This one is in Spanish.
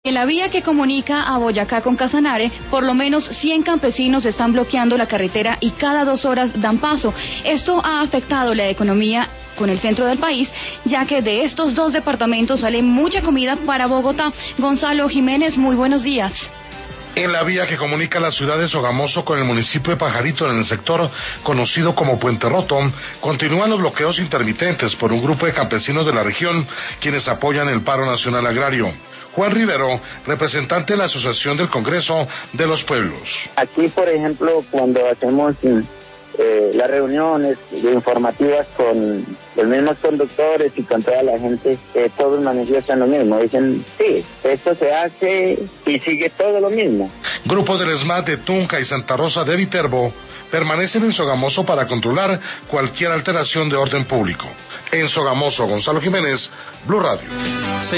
En la vía que comunica a Boyacá con Casanare, por lo menos 100 campesinos están bloqueando la carretera y cada 2 horas dan paso. Esto ha afectado la economía con el centro del país, ya que de estos 2 departamentos sale mucha comida para Bogotá. Gonzalo Jiménez, muy buenos días. En la vía que comunica la ciudad de Sogamoso con el municipio de Pajarito, en el sector conocido como Puente Roto, continúan los bloqueos intermitentes por un grupo de campesinos de la región, quienes apoyan el paro nacional agrario. Juan Rivero, representante de la Asociación del Congreso de los Pueblos. Aquí, por ejemplo, cuando hacemos las reuniones informativas con los mismos conductores y con toda la gente, todos manifiestan lo mismo. Dicen, sí, esto se hace y sigue todo lo mismo. Grupos del ESMAD de Tunja y Santa Rosa de Viterbo permanecen en Sogamoso para controlar cualquier alteración de orden público. En Sogamoso, Gonzalo Jiménez, Blue Radio.